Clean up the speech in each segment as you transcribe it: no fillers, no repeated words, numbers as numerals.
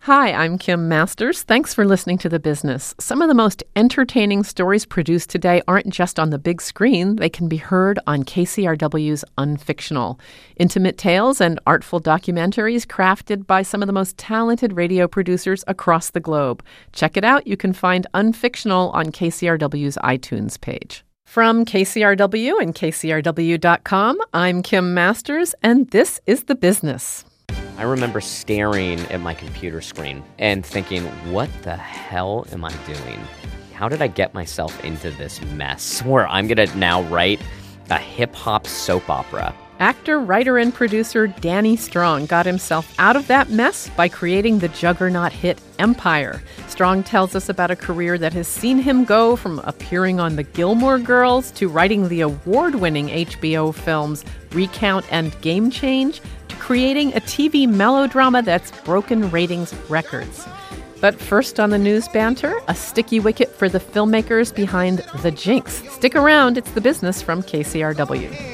Hi, I'm Kim Masters. Thanks for listening to The Business. Some of the most entertaining stories produced today aren't just on the big screen. They can be heard on KCRW's Unfictional. Intimate tales and artful documentaries crafted by some of the most talented radio producers across the globe. Check it out. You can find Unfictional on KCRW's iTunes page. From KCRW and KCRW.com, I'm Kim Masters, and this is The Business. I remember staring at my computer screen and thinking, what the hell am I doing? How did I get myself into this mess where I'm going to now write a hip-hop soap opera? Actor, writer, and producer Danny Strong got himself out of that mess by creating the juggernaut hit Empire. Strong tells us about a career that has seen him go from appearing on The Gilmore Girls to writing the award-winning HBO films Recount and Game Change to creating a TV melodrama that's broken ratings records. But first on the news banter, a sticky wicket for the filmmakers behind The Jinx. Stick around, it's The Business from KCRW.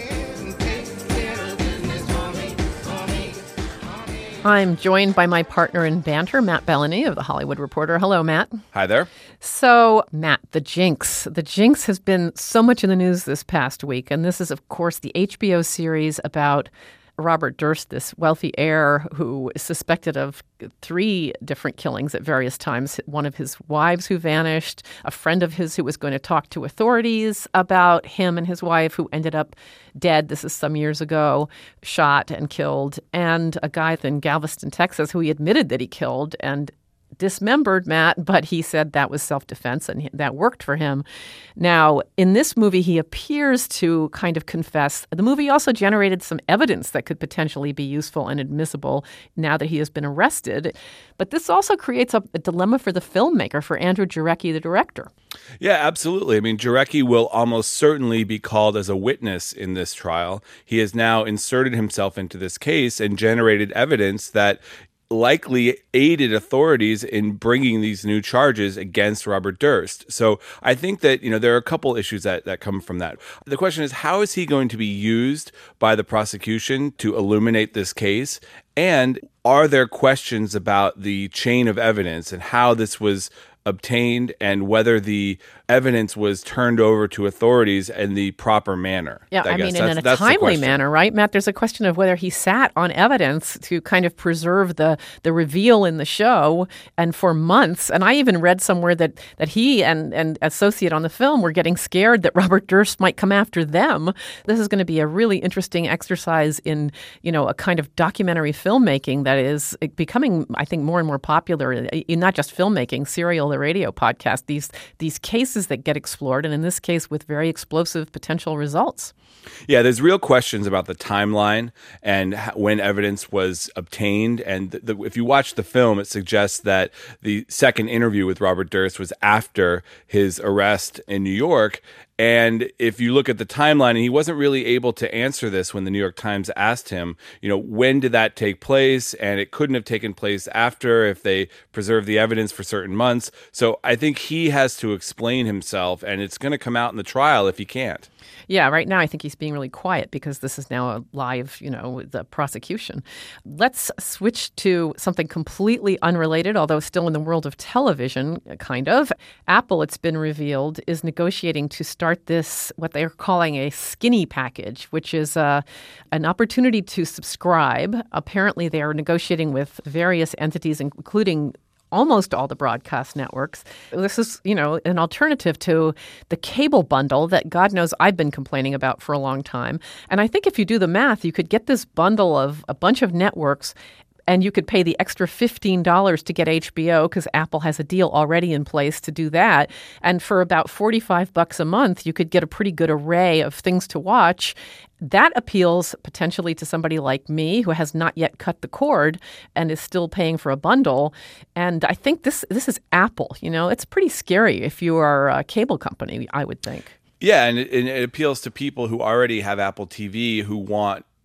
I'm joined by my partner in banter, Matt Bellany of The Hollywood Reporter. Hello, Matt. Hi there. So, Matt, The Jinx. The Jinx has been so much in the news this past week, and this is, of course, the HBO series about Robert Durst, this wealthy heir who is suspected of 3 different killings at various times. One of his wives who vanished, a friend of his who was going to talk to authorities about him and his wife who ended up dead. This is some years ago, shot and killed. And a guy in Galveston, Texas, who he admitted that he killed and dismembered, Matt, but he said that was self-defense and that worked for him. Now, in this movie, he appears to kind of confess. The movie also generated some evidence that could potentially be useful and admissible now that he has been arrested. But this also creates a dilemma for the filmmaker, for Andrew Jarecki, the director. Yeah, absolutely. I mean, Jarecki will almost certainly be called as a witness in this trial. He has now inserted himself into this case and generated evidence that likely aided authorities in bringing these new charges against Robert Durst. So I think that, there are a couple issues that come from that. The question is, how is he going to be used by the prosecution to illuminate this case? And are there questions about the chain of evidence and how this was obtained and whether the evidence was turned over to authorities in the proper manner? Yeah, in a timely manner, right, Matt? There's a question of whether he sat on evidence to kind of preserve the reveal in the show and for months. And I even read somewhere that he and associate on the film were getting scared that Robert Durst might come after them. This is going to be a really interesting exercise in, a kind of documentary filmmaking that is becoming, I think, more and more popular in not just filmmaking, Serial, the radio podcast, these cases that get explored, and in this case with very explosive potential results. Yeah, there's real questions about the timeline and when evidence was obtained. And if you watch the film, it suggests that the second interview with Robert Durst was after his arrest in New York. And if you look at the timeline, and he wasn't really able to answer this when the New York Times asked him, when did that take place? And it couldn't have taken place after if they preserved the evidence for certain months. So I think he has to explain himself, and it's going to come out in the trial if he can't. Yeah, right now I think he's being really quiet because this is now a live, the prosecution. Let's switch to something completely unrelated, although still in the world of television, kind of. Apple, it's been revealed, is negotiating to start this, what they're calling a skinny package, which is an opportunity to subscribe. Apparently, they are negotiating with various entities, including almost all the broadcast networks. This is, an alternative to the cable bundle that God knows I've been complaining about for a long time. And I think if you do the math, you could get this bundle of a bunch of networks and you could pay the extra $15 to get HBO because Apple has a deal already in place to do that. And for about $45 a month, you could get a pretty good array of things to watch. That appeals potentially to somebody like me who has not yet cut the cord and is still paying for a bundle. And I think this is Apple. It's pretty scary if you are a cable company, I would think. Yeah, and it appeals to people who already have Apple TV who want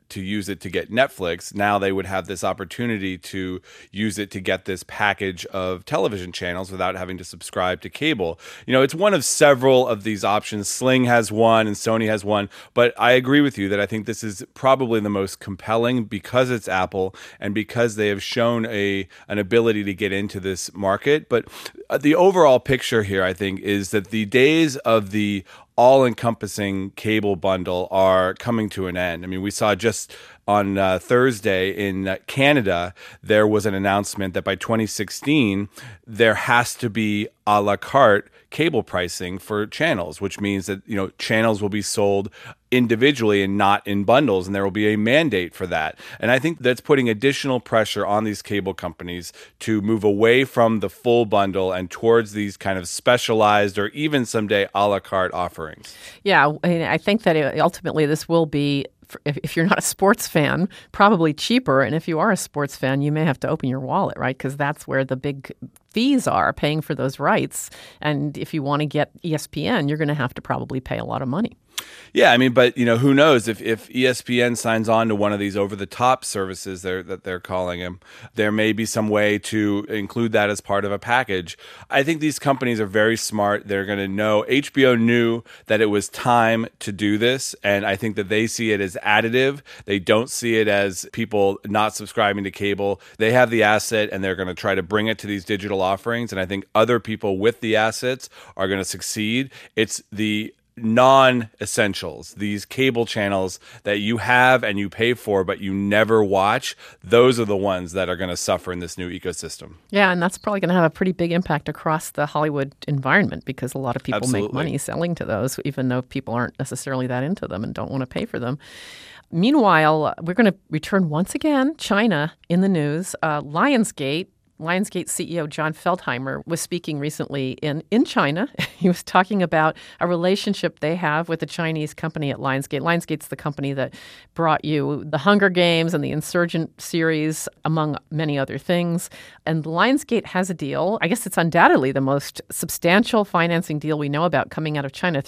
to use it to get Netflix, now they would have this opportunity to use it to get this package of television channels without having to subscribe to cable. It's one of several of these options. Sling has one and Sony has one, but I agree with you that I think this is probably the most compelling because it's Apple and because they have shown an ability to get into this market. But the overall picture here, I think, is that the days of the all-encompassing cable bundle are coming to an end. I mean, we saw just on Thursday in Canada, there was an announcement that by 2016, there has to be a la carte cable pricing for channels, which means that, channels will be sold individually and not in bundles, and there will be a mandate for that. And I think that's putting additional pressure on these cable companies to move away from the full bundle and towards these kind of specialized or even someday a la carte offerings. Yeah, I think that ultimately this will be, if you're not a sports fan, probably cheaper. And if you are a sports fan, you may have to open your wallet, right? Because that's where the big fees are, paying for those rights. And if you want to get ESPN, you're going to have to probably pay a lot of money. Yeah, I mean, but who knows if ESPN signs on to one of these over-the-top services that they're calling them, there may be some way to include that as part of a package. I think these companies are very smart. They're going to know. HBO knew that it was time to do this, and I think that they see it as additive. They don't see it as people not subscribing to cable. They have the asset, and they're going to try to bring it to these digital offerings, and I think other people with the assets are going to succeed. It's the non-essentials, these cable channels that you have and you pay for but you never watch, those are the ones that are going to suffer in this new ecosystem. Yeah, and that's probably going to have a pretty big impact across the Hollywood environment because a lot of people Absolutely. make money selling to those, even though people aren't necessarily that into them and don't want to pay for them. Meanwhile, we're going to return once again, China in the news. Lionsgate CEO John Feldheimer was speaking recently in China. He was talking about a relationship they have with the Chinese company at Lionsgate. Lionsgate's the company that brought you the Hunger Games and the Insurgent series, among many other things. And Lionsgate has a deal. I guess it's undoubtedly the most substantial financing deal we know about coming out of China,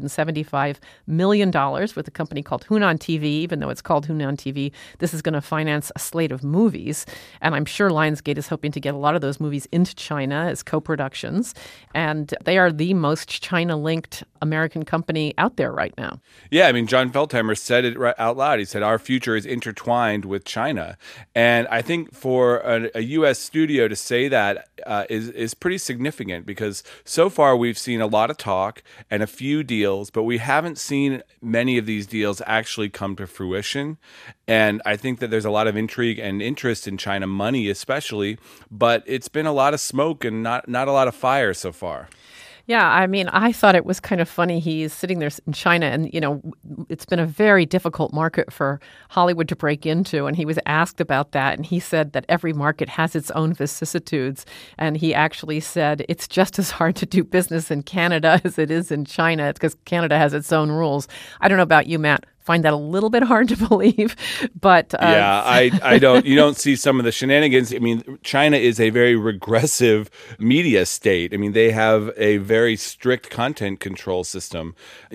$375 million with a company called Hunan TV. Even though it's called Hunan TV, this is going to finance a slate of movies. And I'm sure Lionsgate is hoping to get a lot of those movies into China as co-productions. And they are the most China-linked American company out there right now. Yeah, I mean, John Feldheimer said it right out loud. He said, our future is intertwined with China. And I think for a U.S. studio to say that is pretty significant because so far we've seen a lot of talk and a few deals, but we haven't seen many of these deals actually come to fruition. And I think that there's a lot of intrigue and interest in China money especially, but it's been a lot of smoke and not a lot of fire so far. Yeah, I mean, I thought it was kind of funny. He's sitting there in China and, it's been a very difficult market for Hollywood to break into. And he was asked about that. And he said that every market has its own vicissitudes. And he actually said it's just as hard to do business in Canada as it is in China. It's because Canada has its own rules. I don't know about you, Matt. Find that a little bit hard to believe, but yeah, I don't. You don't see some of the shenanigans. I mean, China is a very regressive media state. I mean, they have a very strict content control system.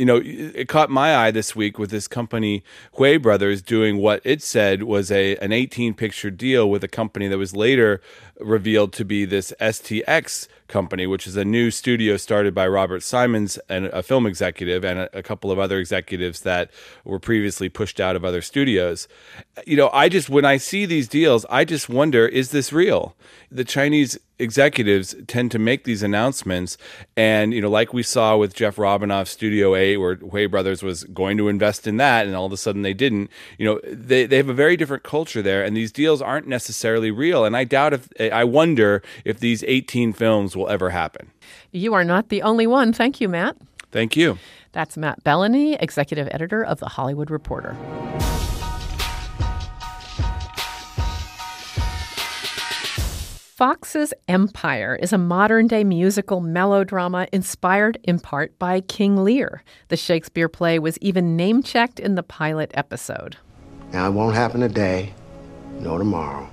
It caught my eye this week with this company, Hui Brothers, doing what it said was an 18-picture deal with a company that was later revealed to be this STX company, which is a new studio started by Robert Simons, and a film executive, and a couple of other executives that were previously pushed out of other studios. When I see these deals, I just wonder, is this real? The Chinese executives tend to make these announcements, and like we saw with Jeff Robinoff's Studio A, where Hui Brothers was going to invest in that, and all of a sudden they didn't. They have a very different culture there, and these deals aren't necessarily real. And I wonder if these 18 films will ever happen. You are not the only one. Thank you, Matt. Thank you. That's Matt Bellany, executive editor of The Hollywood Reporter. Fox's Empire is a modern-day musical melodrama inspired in part by King Lear. The Shakespeare play was even name-checked in the pilot episode. Now, it won't happen today, nor tomorrow.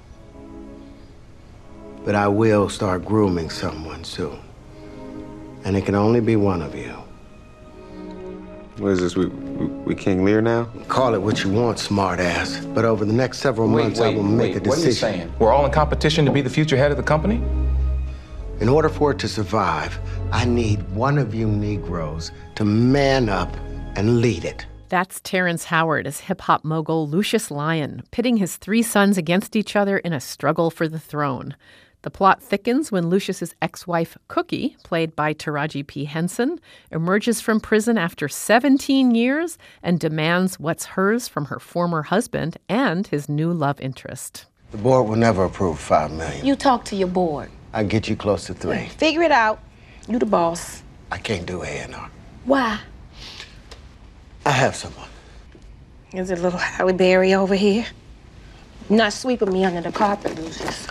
But I will start grooming someone soon. And it can only be one of you. What is this? We King Lear now? Call it what you want, smartass. But over the next several months, I will make a decision. What are you saying? We're all in competition to be the future head of the company? In order for it to survive, I need one of you Negroes to man up and lead it. That's Terrence Howard as hip-hop mogul Lucius Lyon, pitting his three sons against each other in a struggle for the throne. The plot thickens when Lucius's ex-wife, Cookie, played by Taraji P. Henson, emerges from prison after 17 years and demands what's hers from her former husband and his new love interest. The board will never approve $5 million. You talk to your board. I get you close to 3. Figure it out. You the boss. I can't do A&R. Why? I have someone. Is it little Halle Berry over here? Not sweeping me under the carpet, Lucius.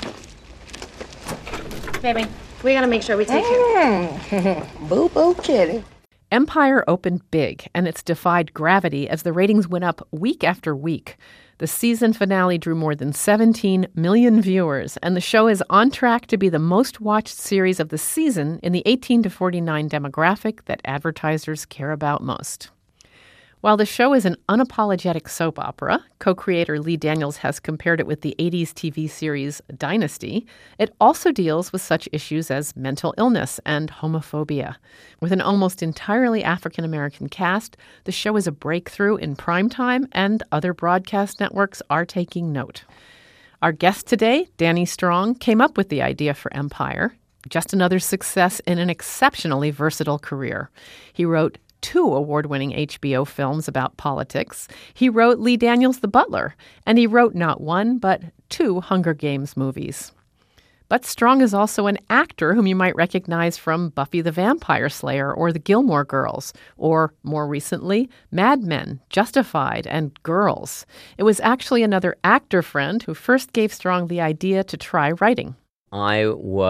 Baby, we gotta make sure we take care. Boo-boo kitty. Empire opened big, and it's defied gravity as the ratings went up week after week. The season finale drew more than 17 million viewers, and the show is on track to be the most-watched series of the season in the 18 to 49 demographic that advertisers care about most. While the show is an unapologetic soap opera, co-creator Lee Daniels has compared it with the 80s TV series Dynasty, it also deals with such issues as mental illness and homophobia. With an almost entirely African-American cast, the show is a breakthrough in primetime, and other broadcast networks are taking note. Our guest today, Danny Strong, came up with the idea for Empire. Just another success in an exceptionally versatile career. He wrote 2 award-winning HBO films about politics. He wrote Lee Daniels' The Butler, and he wrote not 1, but 2 Hunger Games movies. But Strong is also an actor whom you might recognize from Buffy the Vampire Slayer or The Gilmore Girls, or, more recently, Mad Men, Justified, and Girls. It was actually another actor friend who first gave Strong the idea to try writing. I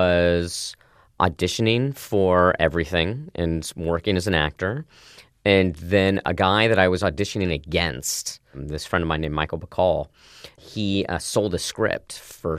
was auditioning for everything and working as an actor. And then a guy that I was auditioning against, this friend of mine named Michael Bacall, he sold a script for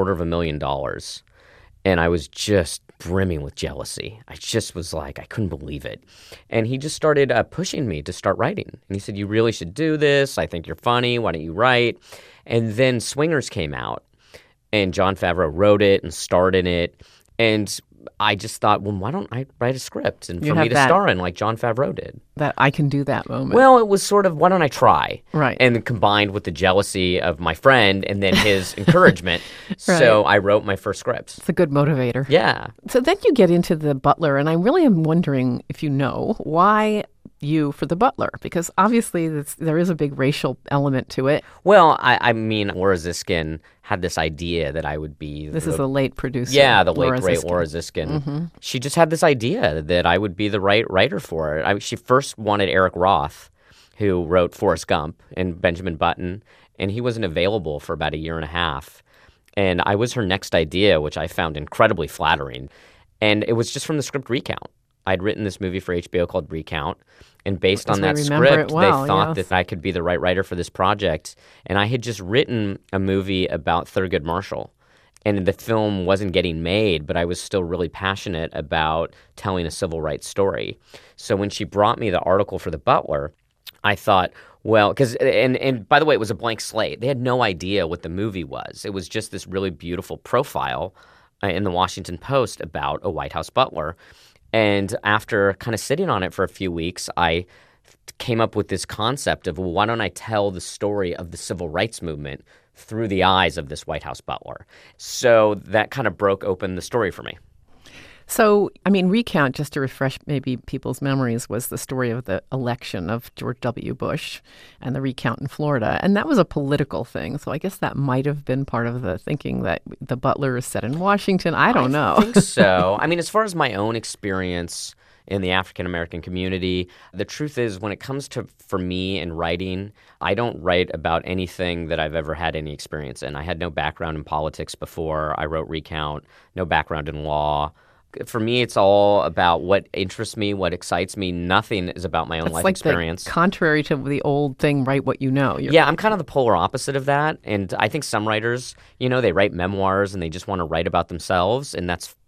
$250,000. And I was just brimming with jealousy. I just was like, I couldn't believe it. And he just started pushing me to start writing. And he said, you really should do this. I think you're funny. Why don't you write? And then Swingers came out. And Jon Favreau wrote it and starred in it. And I just thought, well, why don't I write a script and for me to star in like Jon Favreau did? That I can do that moment. Well, it was sort of, why don't I try? Right. And combined with the jealousy of my friend and then his encouragement. Right. So I wrote my first script. It's a good motivator. Yeah. So then you get into The Butler, and I really am wondering if you know why you for The Butler, because obviously there is a big racial element to it. Well, I mean, Laura Ziskin had this idea that I would be... This is the late producer. Yeah, the late, great Laura Ziskin. Mm-hmm. She just had this idea that I would be the right writer for it. She first wanted Eric Roth, who wrote Forrest Gump and Benjamin Button, and he wasn't available for about a year and a half. And I was her next idea, which I found incredibly flattering. And it was just from the script Recount. I'd written this movie for HBO called Recount, and based on that script, they thought that I could be the right writer for this project. And I had just written a movie about Thurgood Marshall, and the film wasn't getting made, but I was still really passionate about telling a civil rights story. So when she brought me the article for The Butler, I thought, well, because and by the way, it was a blank slate. They had no idea what the movie was. It was just this really beautiful profile in the Washington Post about a White House butler. And after kind of sitting on it for a few weeks, I came up with this concept of, well, why don't I tell the story of the civil rights movement through the eyes of this White House butler? So that kind of broke open the story for me. So, I mean, Recount, just to refresh maybe people's memories, was the story of the election of George W. Bush and the recount in Florida. And that was a political thing. So I guess that might have been part of the thinking that The Butler is set in Washington. I don't know. I think so. I mean, as far as my own experience in the African-American community, the truth is when it comes to, for me in writing, I don't write about anything that I've ever had any experience in. I had no background in politics before I wrote Recount, no background in law. For me, it's all about what interests me, what excites me. Nothing is about my own life experience. The contrary to the old thing, write what you know. Yeah, I'm kind of the polar opposite of that. And I think some writers, they write memoirs and they just want to write about themselves, and that's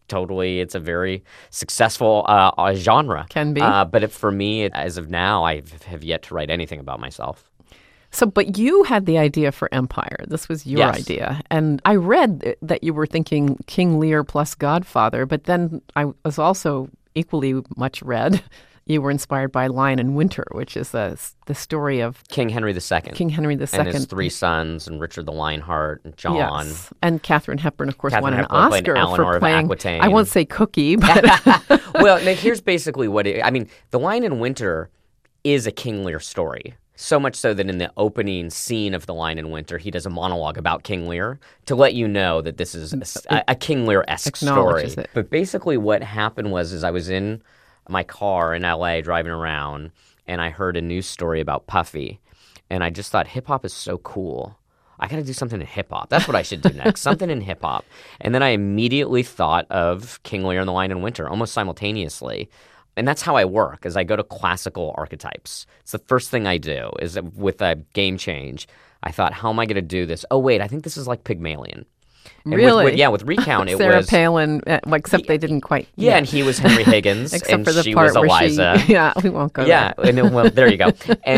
totally, it's a very successful genre. Can be. But for me, as of now, I have yet to write anything about myself. So, but you had the idea for Empire. This was your idea. And I read that you were thinking King Lear plus Godfather, but then I was also equally much read. You were inspired by Lion in Winter, which is the story of King Henry II. King Henry II. And his 3 sons, and Richard the Lionheart, and John. Yes. And Katharine Hepburn, of course, Katharine won an Hepburn Oscar Eleanor for playing, of Aquitaine. I won't say Cookie, but... Well, now here's basically what The Lion in Winter is a King Lear story. So much so that in the opening scene of The Lion in Winter, he does a monologue about King Lear to let you know that this is a King Lear-esque story. It. But basically what happened was I was in my car in L.A. driving around, and I heard a news story about Puffy, and I just thought, hip-hop is so cool. I got to do something in hip-hop. That's what I should do next, something in hip-hop. And then I immediately thought of King Lear and The Lion in Winter almost simultaneously. And that's how I work, is I go to classical archetypes. It's the first thing I do, is with a Game Change. I thought, how am I going to do this? Oh, wait, I think this is like Pygmalion. And really? With Recount, it Sarah was... Sarah Palin, except they didn't quite... Yeah, and he was Henry Higgins, except and for the she part was Eliza. Yeah, we won't go there. Well, there you go.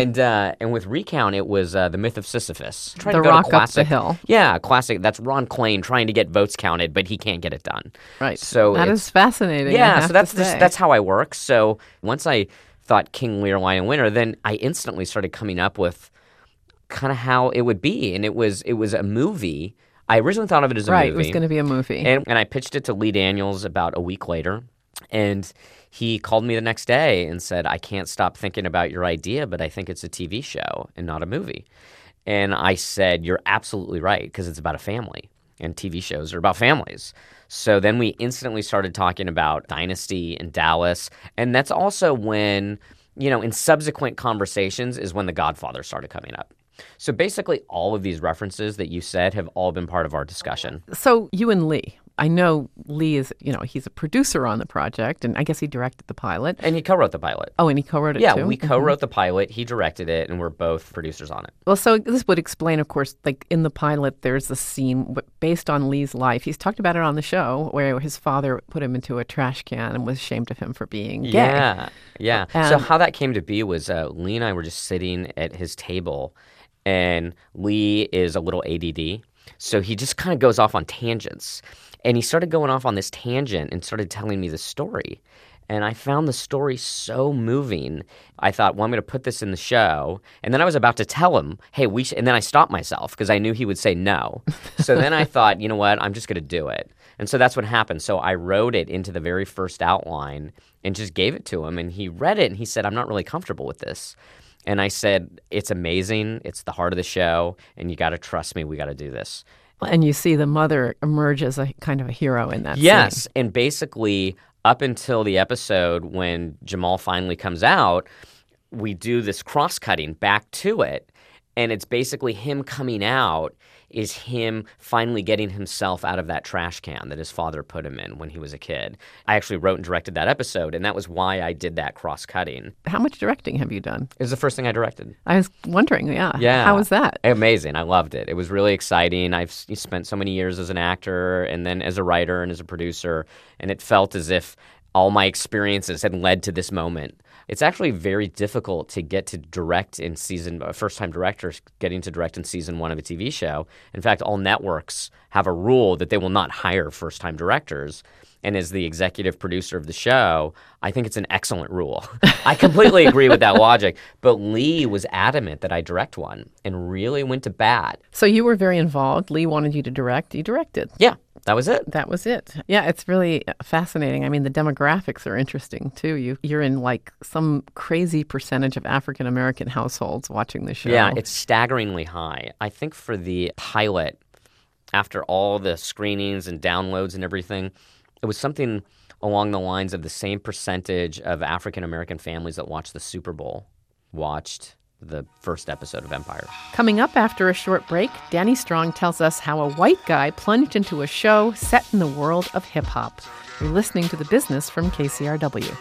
And with Recount, it was The Myth of Sisyphus. The Rock Up the Hill. Yeah, classic. That's Ron Klain trying to get votes counted, but he can't get it done. Right. So that is fascinating. Yeah, so that's how I work. So once I thought King Lear, Lion in Winter, then I instantly started coming up with kind of how it would be, and it was a movie. I originally thought of it as a movie. Right, it was going to be a movie. And I pitched it to Lee Daniels about a week later, and he called me the next day and said, I can't stop thinking about your idea, but I think it's a TV show and not a movie. And I said, you're absolutely right, because it's about a family, and TV shows are about families. So then we instantly started talking about Dynasty and Dallas, and that's also when, in subsequent conversations is when The Godfather started coming up. So basically all of these references that you said have all been part of our discussion. So you and Lee, I know Lee is, he's a producer on the project, and I guess he directed the pilot. And he co-wrote the pilot. Oh, and he co-wrote it too? Yeah, we co-wrote the pilot, he directed it, and we're both producers on it. Well, so this would explain, of course, like in the pilot, there's a scene based on Lee's life. He's talked about it on the show, where his father put him into a trash can and was ashamed of him for being gay. Yeah. So how that came to be was Lee and I were just sitting at his table, and Lee is a little ADD, so he just kind of goes off on tangents. And he started going off on this tangent and started telling me the story. And I found the story so moving. I thought, well, I'm going to put this in the show. And then I was about to tell him, hey, we should. And then I stopped myself because I knew he would say no. So then I thought, you know what, I'm just going to do it. And so that's what happened. So I wrote it into the very first outline and just gave it to him. And he read it and he said, I'm not really comfortable with this. And I said, it's amazing. It's the heart of the show. And you got to trust me. We got to do this. And you see the mother emerge as a kind of a hero in that scene. Yes, and basically up until the episode when Jamal finally comes out, we do this cross-cutting back to it, and it's basically him coming out is him finally getting himself out of that trash can that his father put him in when he was a kid. I actually wrote and directed that episode, and that was why I did that cross-cutting. How much directing have you done? It was the first thing I directed. I was wondering, yeah. How was that? Amazing. I loved it. It was really exciting. I've spent so many years as an actor and then as a writer and as a producer, and it felt as if all my experiences had led to this moment. It's actually very difficult to get to direct in first-time directors getting to direct in season 1 of a TV show. In fact, all networks have a rule that they will not hire first-time directors. And as the executive producer of the show, I think it's an excellent rule. I completely agree with that logic. But Lee was adamant that I direct one and really went to bat. So you were very involved. Lee wanted you to direct. You directed. Yeah. That was it. That was it. Yeah, it's really fascinating. I mean, the demographics are interesting, too. You're in, like, some crazy percentage of African-American households watching the show. Yeah, it's staggeringly high. I think for the pilot, after all the screenings and downloads and everything, it was something along the lines of the same percentage of African-American families that watched the Super Bowl watched the first episode of Empire. Coming up after a short break, Danny Strong tells us how a white guy plunged into a show set in the world of hip-hop. You're listening to The Business from KCRW.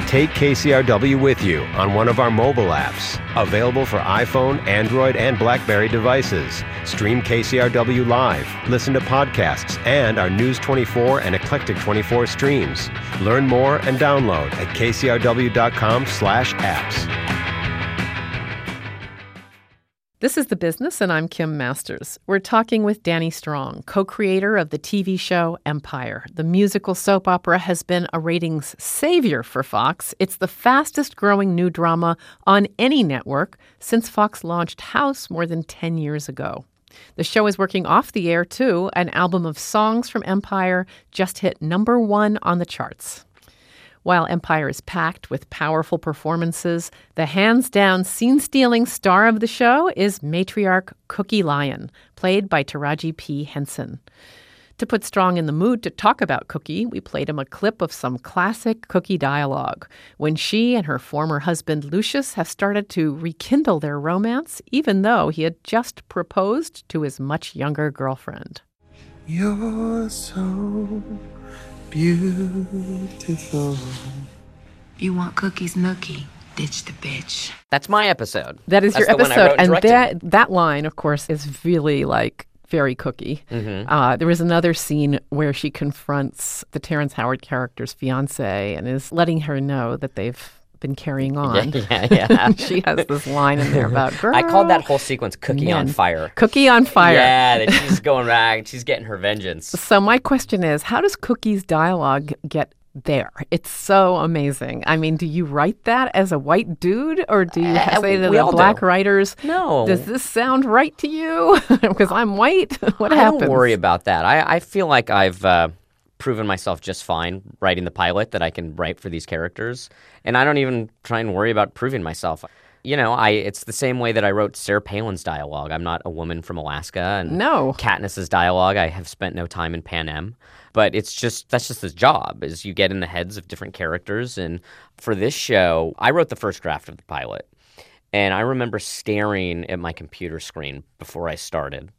Take KCRW with you on one of our mobile apps. Available for iPhone, Android, and BlackBerry devices. Stream KCRW live, listen to podcasts, and our News 24 and Eclectic 24 streams. Learn more and download at kcrw.com/apps. This is The Business, and I'm Kim Masters. We're talking with Danny Strong, co-creator of the TV show Empire. The musical soap opera has been a ratings savior for Fox. It's the fastest-growing new drama on any network since Fox launched House more than 10 years ago. The show is working off the air, too. An album of songs from Empire just hit #1 on the charts. While Empire is packed with powerful performances, the hands-down scene-stealing star of the show is matriarch Cookie Lyon, played by Taraji P. Henson. To put Strong in the mood to talk about Cookie, we played him a clip of some classic Cookie dialogue, when she and her former husband Lucius have started to rekindle their romance, even though he had just proposed to his much younger girlfriend. You're so beautiful. You want Cookie's nookie? Ditch the bitch. That's my episode. That is That's your the one I episode, wrote and and directed. that line, of course, is really like very Cookie. There was another scene where she confronts the Terrence Howard character's fiance and is letting her know that they've been carrying on. Yeah. She has this line in there about, girl. I called that whole sequence Cookie on Fire. Cookie on Fire. Yeah, that she's going back. She's getting her vengeance. So my question is, how does Cookie's dialogue get there? It's so amazing. I mean, do you write that as a white dude, or do you say to the black writers, no, does this sound right to you? Because I'm white? What happens? I don't worry about that. I feel like I've proven myself just fine writing the pilot that I can write for these characters. And I don't even try and worry about proving myself. You know, it's the same way that I wrote Sarah Palin's dialogue. I'm not a woman from Alaska. And Katniss's dialogue, I have spent no time in Pan Am. But that's just the job, is you get in the heads of different characters. And for this show, I wrote the first draft of the pilot. And I remember staring at my computer screen before I started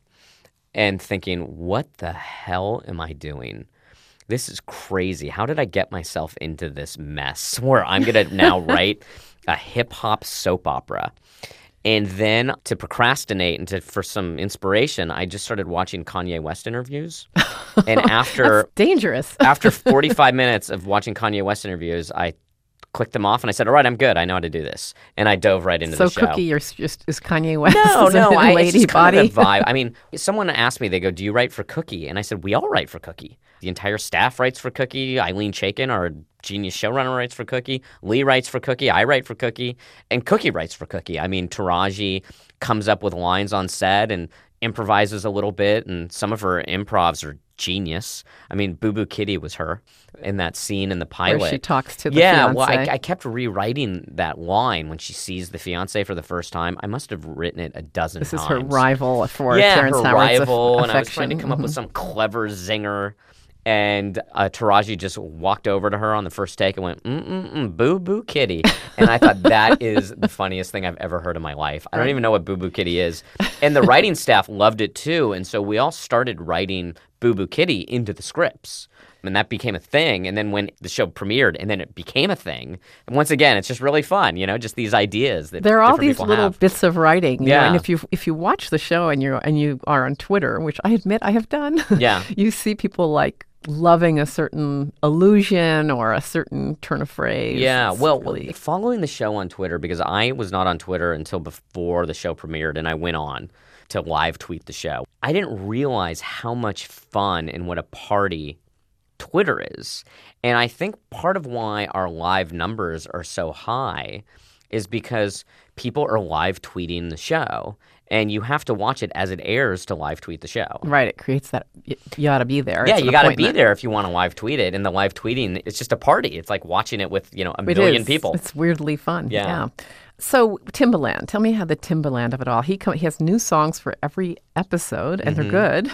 and thinking, what the hell am I doing? This is crazy. How did I get myself into this mess where I'm going to now write a hip-hop soap opera? And then to procrastinate and for some inspiration, I just started watching Kanye West interviews. And after That's dangerous. After 45 minutes of watching Kanye West interviews, I clicked them off and I said, all right, I'm good. I know how to do this. And I dove right into the show. So Cookie is Kanye West? No, lady it's just body? kind of a vibe. I mean, someone asked me, they go, do you write for Cookie? And I said, we all write for Cookie. The entire staff writes for Cookie. Eileen Chaikin, our genius showrunner, writes for Cookie. Lee writes for Cookie. I write for Cookie. And Cookie writes for Cookie. I mean, Taraji comes up with lines on set and improvises a little bit, and some of her improvs are genius. I mean, Boo Boo Kitty was her in that scene in the pilot. Where she talks to the fiancé. Well, I kept rewriting that line when she sees the fiancé for the first time. I must have written it a dozen times. This is her rival for Terrence Howard's rival, and affection. I was trying to come up with some clever zinger. And Taraji just walked over to her on the first take and went, Boo Boo Kitty. And I thought, that is the funniest thing I've ever heard in my life. I don't even know what Boo Boo Kitty is. And the writing staff loved it too. And so we all started writing Boo Boo Kitty into the scripts. And that became a thing. And then when the show premiered, and then it became a thing. And once again, it's just really fun, just these ideas that there are all different these people little have. bits of writing. Yeah. And if you watch the show and you are on Twitter, which I admit I have done, yeah, you see people like loving a certain allusion or a certain turn of phrase. Yeah, really following the show on Twitter, because I was not on Twitter until before the show premiered, and I went on to live tweet the show. I didn't realize how much fun and what a party Twitter is. And I think part of why our live numbers are so high is because people are live tweeting the show. And you have to watch it as it airs to live tweet the show. Right. It creates that you ought to be there. Yeah, you got to be there if you want to live tweet it. And the live tweeting, it's just a party. It's like watching it with, a million people. It's weirdly fun. Yeah. So Timbaland, tell me how the Timbaland of it all. He has new songs for every episode, and they're good.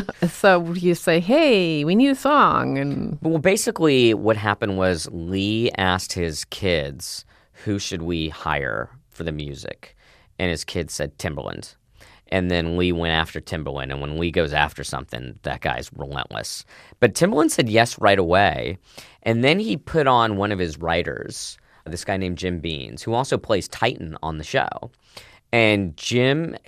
So you say, hey, we need a song. And well, basically what happened was Lee asked his kids, who should we hire for the music? And his kids said Timbaland. And then Lee went after Timbaland. And when Lee goes after something, that guy's relentless. But Timbaland said yes right away. And then he put on one of his writers, this guy named Jim Beans, who also plays Titan on the show. And Jim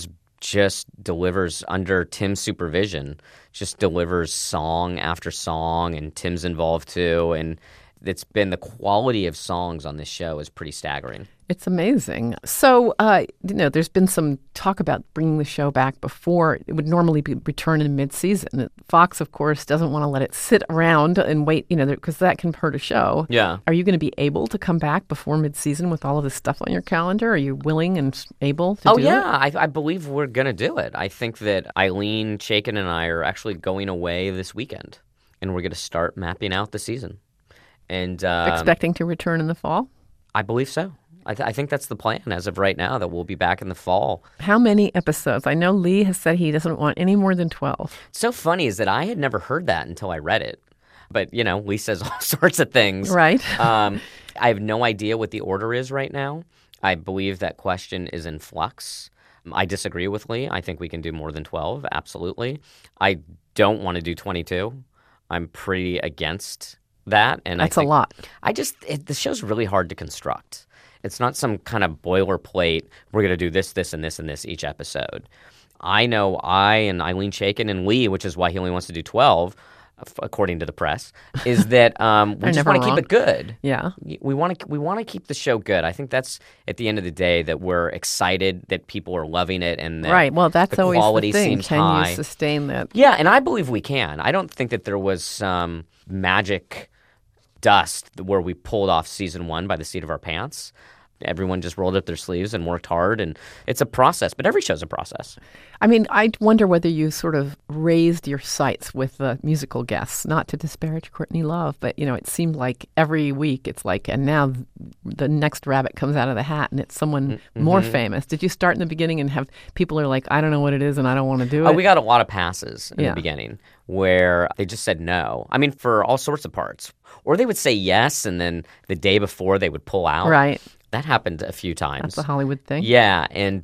just delivers under Tim's supervision, just delivers song after song, and Tim's involved too. And it's been the quality of songs on this show is pretty staggering. It's amazing. So, there's been some talk about bringing the show back before. It would normally be returned in mid-season. Fox, of course, doesn't want to let it sit around and wait, because that can hurt a show. Yeah. Are you going to be able to come back before mid-season with all of this stuff on your calendar? Are you willing and able to do it? Oh, yeah. I believe we're going to do it. I think that Eileen Chaikin and I are actually going away this weekend, and we're going to start mapping out the season. And expecting to return in the fall? I believe so. I think that's the plan as of right now, that we'll be back in the fall. How many episodes? I know Lee has said he doesn't want any more than 12. So funny is that I had never heard that until I read it. But, Lee says all sorts of things. Right. I have no idea what the order is right now. I believe that question is in flux. I disagree with Lee. I think we can do more than 12, absolutely. I don't want to do 22. I'm pretty against that. And that's a lot. The show's really hard to construct. It's not some kind of boilerplate, we're going to do this, this, and this, and this each episode. I know I and Eileen Chaikin and Lee, which is why he only wants to do 12, according to the press, is that we just want to keep it good. Yeah. We want to keep the show good. I think that's, at the end of the day, that we're excited that people are loving it and that right. Well, that's the always quality the thing. seems Can high. You sustain that? Yeah, and I believe we can. I don't think that there was some magic dust where we pulled off season 1 by the seat of our pants. Everyone just rolled up their sleeves and worked hard, and it's a process, but every show's a process. I mean, I wonder whether you sort of raised your sights with the musical guests, not to disparage Courtney Love, but, it seemed like every week it's like, and now the next rabbit comes out of the hat and it's someone more famous. Did you start in the beginning and have people are like, I don't know what it is and I don't want to do it? We got a lot of passes in the beginning where they just said no. I mean, for all sorts of parts. Or they would say yes, and then the day before they would pull out. Right. That happened a few times. That's a Hollywood thing. Yeah, and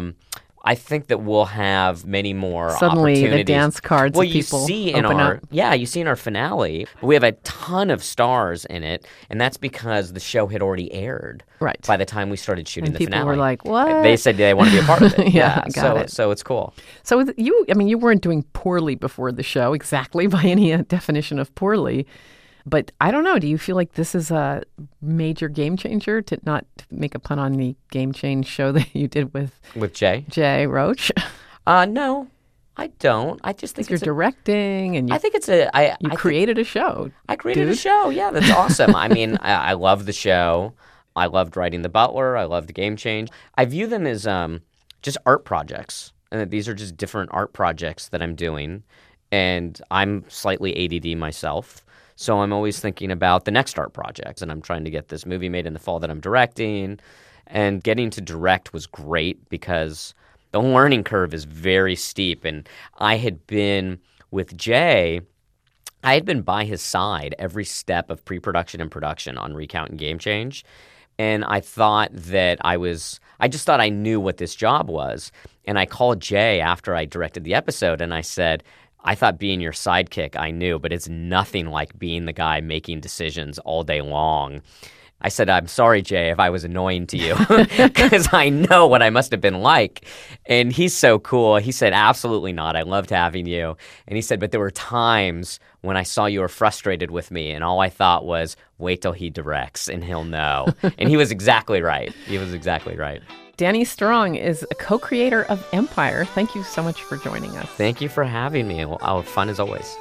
I think that we'll have many more Suddenly opportunities. The dance cards of people you see open up. Yeah, you see in our finale, we have a ton of stars in it, and that's because the show had already aired right. by the time we started shooting and the finale. People were like, what? They said they want to be a part of it. Got it. So it's cool. So you weren't doing poorly before the show, exactly by any definition of poorly. But I don't know. Do you feel like this is a major game changer, to not make a pun on the Game Change show that you did with Jay Roach? No, I don't. I just think you're directing, and I think it's you created a show. I created a show. Yeah, that's awesome. I mean, I love the show. I loved writing The Butler. I loved Game Change. I view them as just art projects, and that these are just different art projects that I'm doing. And I'm slightly ADD myself. So I'm always thinking about the next art project, and I'm trying to get this movie made in the fall that I'm directing. And getting to direct was great because the learning curve is very steep. And I had been with Jay, I had been by his side every step of pre-production and production on Recount and Game Change. And I thought that I just thought I knew what this job was. And I called Jay after I directed the episode, and I said, I thought being your sidekick, I knew, but it's nothing like being the guy making decisions all day long. I said, I'm sorry, Jay, if I was annoying to you, because I know what I must have been like. And he's so cool. He said, absolutely not. I loved having you. And he said, but there were times when I saw you were frustrated with me, and all I thought was, wait till he directs and he'll know. And he was exactly right. He was exactly right. Danny Strong is a co-creator of Empire. Thank you so much for joining us. Thank you for having me. Fun as always.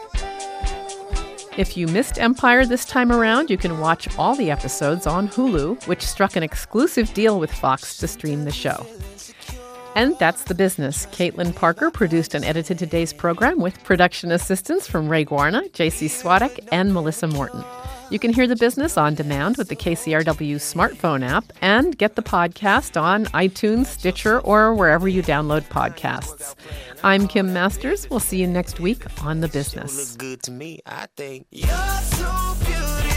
If you missed Empire this time around, you can watch all the episodes on Hulu, which struck an exclusive deal with Fox to stream the show. And that's The Business. Caitlin Parker produced and edited today's program with production assistance from Ray Guarna, J.C. Swadek, and Melissa Morton. You can hear The Business on demand with the KCRW smartphone app and get the podcast on iTunes, Stitcher, or wherever you download podcasts. I'm Kim Masters. We'll see you next week on The Business. You look good to me, I think. You're so beautiful.